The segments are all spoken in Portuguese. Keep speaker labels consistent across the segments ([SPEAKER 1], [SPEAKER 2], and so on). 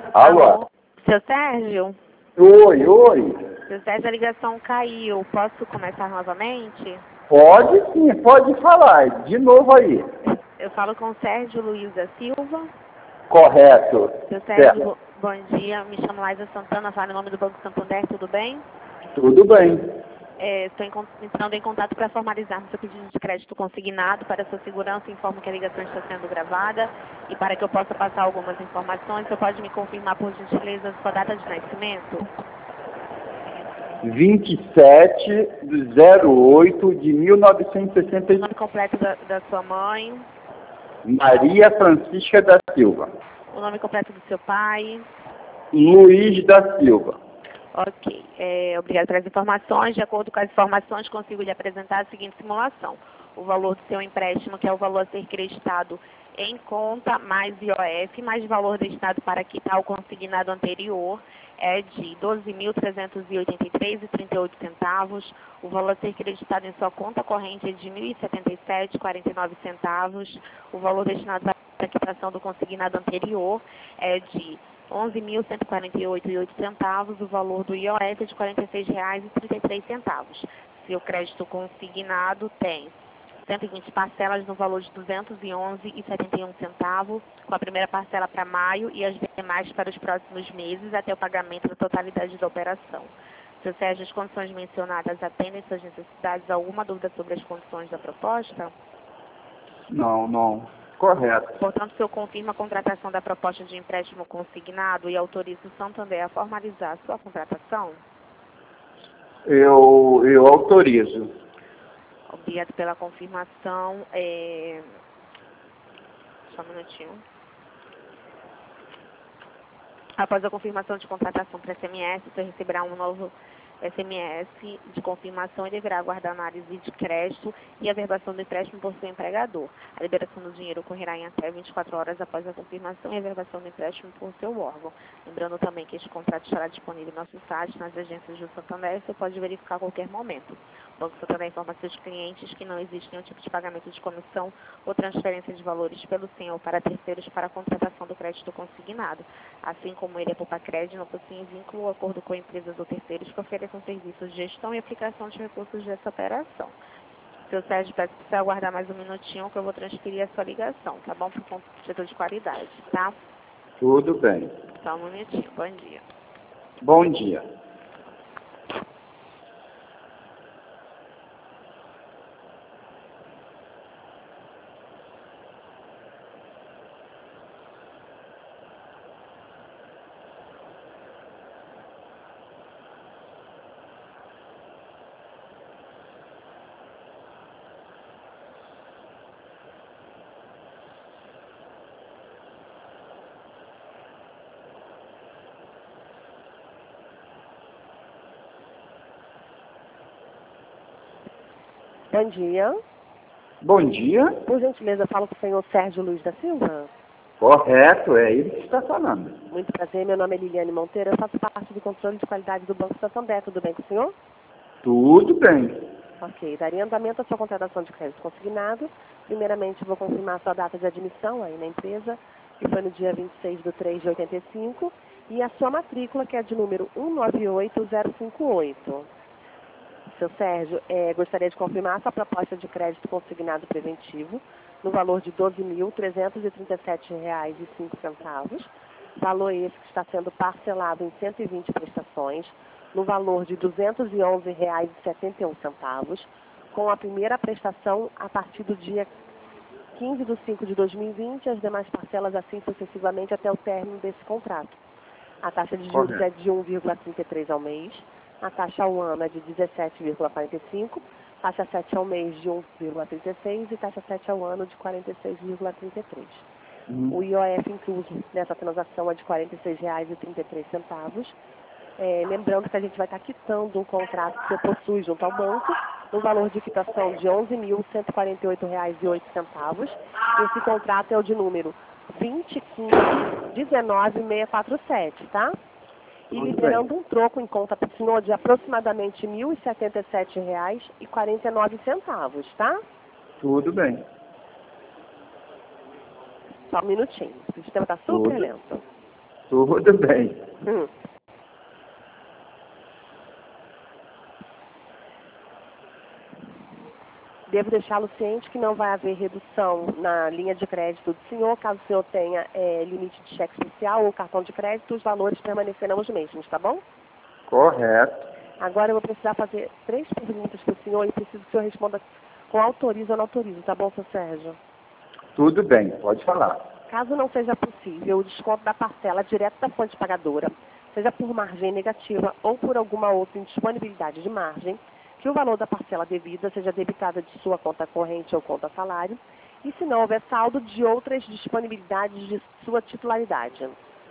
[SPEAKER 1] Alô?
[SPEAKER 2] Seu Sérgio?
[SPEAKER 1] Oi, oi.
[SPEAKER 2] Seu Sérgio, a ligação caiu. Posso começar novamente?
[SPEAKER 1] Pode sim, pode falar. De novo aí.
[SPEAKER 2] Eu falo com o Sérgio Luiz da Silva.
[SPEAKER 1] Correto.
[SPEAKER 2] Seu
[SPEAKER 1] Certo.
[SPEAKER 2] Sérgio, bom dia. Me chamo Laisa Santana, falo em nome do Banco Santander, tudo bem?
[SPEAKER 1] Tudo bem.
[SPEAKER 2] Estou entrando em contato para formalizar seu pedido de crédito consignado. Para sua segurança, informo que a ligação está sendo gravada. E para que eu possa passar algumas informações, você pode me confirmar, por gentileza, sua data de nascimento?
[SPEAKER 1] 27/08 de
[SPEAKER 2] O
[SPEAKER 1] 1960.
[SPEAKER 2] nome completo da sua mãe?
[SPEAKER 1] Maria Francisca da Silva.
[SPEAKER 2] O nome completo do seu pai?
[SPEAKER 1] Luiz da Silva.
[SPEAKER 2] Ok. Obrigada pelas informações. De acordo com as informações, consigo lhe apresentar a seguinte simulação. O valor do seu empréstimo, que é o valor a ser creditado em conta, mais IOF, mais valor destinado para quitar o consignado anterior, é de R$ 12.383,38. O valor a ser creditado em sua conta corrente é de R$ 1.077,49. O valor destinado para a quitação do consignado anterior é de R$ 11.148,08, o valor do IOF é de R$ 46,33. Seu crédito consignado tem 120 parcelas no valor de R$ 211,71, com a primeira parcela para maio e as demais para os próximos meses, até o pagamento da totalidade da operação. Seu Sérgio, as condições mencionadas atendem suas necessidades? Alguma dúvida sobre as condições da proposta?
[SPEAKER 1] Não. Correto.
[SPEAKER 2] Portanto, o senhor confirma a contratação da proposta de empréstimo consignado e autoriza o Santander a formalizar a sua contratação?
[SPEAKER 1] Eu autorizo.
[SPEAKER 2] Obrigado pela confirmação. Só um minutinho. Após a confirmação de contratação para SMS, o senhor receberá um novo SMS de confirmação e deverá aguardar análise de crédito e a verbação do empréstimo por seu empregador. A liberação do dinheiro ocorrerá em até 24 horas após a confirmação e a verbação do empréstimo por seu órgão. Lembrando também que este contrato estará disponível no nosso site, nas agências do Santander, e você pode verificar a qualquer momento. O Banco Santander informa a seus clientes que não existe nenhum tipo de pagamento de comissão ou transferência de valores pelo SEM ou para terceiros para a contratação do crédito consignado. Assim como ele é poupa crédito, não possui vínculo ou acordo com empresas ou terceiros que ofereçam serviços de gestão e aplicação de recursos dessa operação. Seu Sérgio, peço para você aguardar mais um minutinho que eu vou transferir a sua ligação, tá bom? Por conta do setor de qualidade, tá?
[SPEAKER 1] Tudo bem.
[SPEAKER 2] Só um minutinho. Bom dia.
[SPEAKER 1] Bom dia.
[SPEAKER 3] Bom dia.
[SPEAKER 1] Bom dia.
[SPEAKER 3] Por gentileza, falo com o senhor Sérgio Luiz da Silva.
[SPEAKER 1] Correto, é ele que está falando.
[SPEAKER 3] Muito prazer, meu nome é Liliane Monteiro, eu faço parte do controle de qualidade do Banco Santander. Tudo bem com o senhor?
[SPEAKER 1] Tudo bem.
[SPEAKER 3] Ok, daria andamento à sua contratação de crédito consignado. Primeiramente, vou confirmar a sua data de admissão aí na empresa, que foi no dia 26/3/85, e a sua matrícula, que é de número 198058. Seu Sérgio, gostaria de confirmar a sua proposta de crédito consignado preventivo no valor de R$ 12.337,05, valor esse que está sendo parcelado em 120 prestações, no valor de R$ 211,71, com a primeira prestação a partir do dia 15/5/2020, as demais parcelas assim sucessivamente até o término desse contrato. A taxa de juros
[SPEAKER 1] Correto.
[SPEAKER 3] é de 1,33 ao mês, a taxa ao ano é de 17,45, taxa 7 ao mês de 1,36 e taxa 7 ao ano de 46,33. O IOF incluso nessa transação é de R$ 46,33. Lembrando que a gente vai estar quitando um contrato que você possui junto ao banco, no valor de quitação de R$ 11.148,08. Esse contrato é o de número 2019647, tá? E
[SPEAKER 1] Tudo
[SPEAKER 3] liberando
[SPEAKER 1] bem.
[SPEAKER 3] um troco em conta para o senhor de aproximadamente R$ 1.077,49, tá?
[SPEAKER 1] Tudo bem.
[SPEAKER 3] Só um minutinho, o sistema está super
[SPEAKER 1] Tudo.
[SPEAKER 3] lento.
[SPEAKER 1] Tudo bem.
[SPEAKER 3] Devo deixá-lo ciente que não vai haver redução na linha de crédito do senhor, caso o senhor tenha limite de cheque especial ou cartão de crédito, os valores permanecerão os mesmos, tá bom?
[SPEAKER 1] Correto.
[SPEAKER 3] Agora eu vou precisar fazer 3 perguntas para o senhor e preciso que o senhor responda com autoriza ou não autoriza, tá bom, seu Sérgio?
[SPEAKER 1] Tudo bem, pode falar.
[SPEAKER 3] Caso não seja possível o desconto da parcela direto da fonte pagadora, seja por margem negativa ou por alguma outra indisponibilidade de margem, que o valor da parcela devida seja debitada de sua conta corrente ou conta salário, e se não houver saldo de outras disponibilidades de sua titularidade.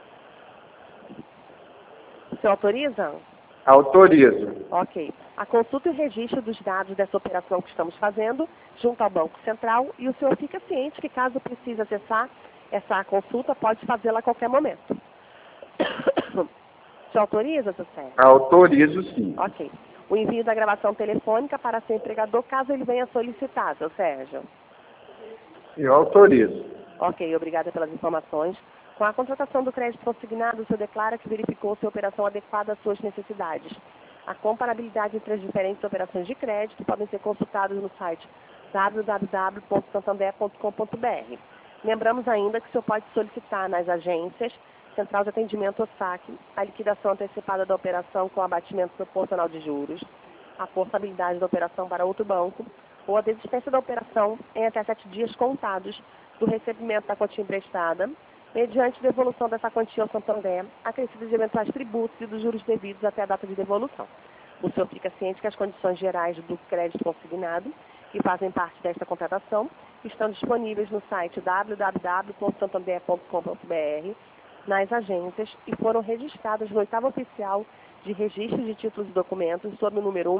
[SPEAKER 3] O senhor autoriza?
[SPEAKER 1] Autorizo.
[SPEAKER 3] Ok. A consulta e o registro dos dados dessa operação que estamos fazendo junto ao Banco Central, e o senhor fica ciente que caso precise acessar essa consulta, pode fazê-la a qualquer momento. O senhor autoriza, seu Sérgio?
[SPEAKER 1] Autorizo, sim.
[SPEAKER 3] Ok. O envio da gravação telefônica para seu empregador, caso ele venha solicitar, seu Sérgio.
[SPEAKER 1] Eu autorizo.
[SPEAKER 3] Ok, obrigada pelas informações. Com a contratação do crédito consignado, o senhor declara que verificou se a operação adequada às suas necessidades. A comparabilidade entre as diferentes operações de crédito podem ser consultadas no site www.santander.com.br. Lembramos ainda que o senhor pode solicitar nas agências Central de Atendimento ou SAC a liquidação antecipada da operação com abatimento proporcional de juros, a portabilidade da operação para outro banco ou a desistência da operação em até 7 dias contados do recebimento da quantia emprestada, mediante devolução dessa quantia ao Santander, acrescida de eventuais tributos e dos juros devidos até a data de devolução. O senhor fica ciente que as condições gerais do crédito consignado, que fazem parte desta contratação, estão disponíveis no site www.santander.com.br, nas agências, e foram registradas no 8º oficial de registro de títulos e documentos sob o número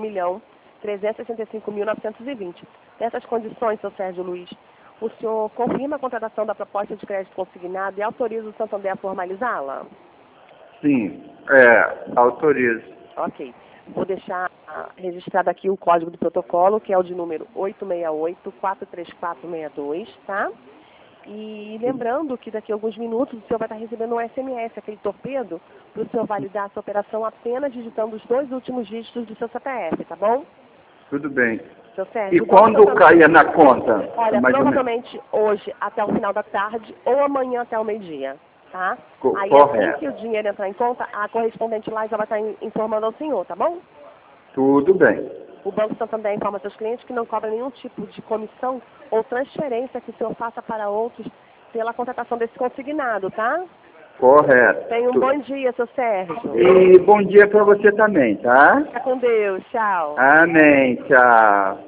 [SPEAKER 3] 1.365.920. Nessas condições, seu Sérgio Luiz, o senhor confirma a contratação da proposta de crédito consignado e autoriza o Santander a formalizá-la?
[SPEAKER 1] Sim, autorizo.
[SPEAKER 3] Ok. Vou deixar registrado aqui o código do protocolo, que é o de número 868-43462, tá? E lembrando que daqui a alguns minutos o senhor vai estar recebendo um SMS, aquele torpedo, para o senhor validar essa operação apenas digitando os 2 últimos dígitos do seu CPF, tá bom?
[SPEAKER 1] Tudo bem.
[SPEAKER 3] Seu Sérgio,
[SPEAKER 1] E quando caia na conta?
[SPEAKER 3] Olha,
[SPEAKER 1] mais
[SPEAKER 3] provavelmente hoje até o final da tarde ou amanhã até o meio-dia, tá? Aí
[SPEAKER 1] correto.
[SPEAKER 3] assim que o dinheiro entrar em conta, a correspondente lá já vai estar informando ao senhor, tá bom?
[SPEAKER 1] Tudo bem.
[SPEAKER 3] O Banco Santander informa seus clientes que não cobra nenhum tipo de comissão ou transferência que o senhor faça para outros pela contratação desse consignado, tá?
[SPEAKER 1] Correto.
[SPEAKER 3] Tenha um bom dia, seu Sérgio.
[SPEAKER 1] E bom dia para você também, tá?
[SPEAKER 3] Fica com Deus. Tchau.
[SPEAKER 1] Amém. Tchau.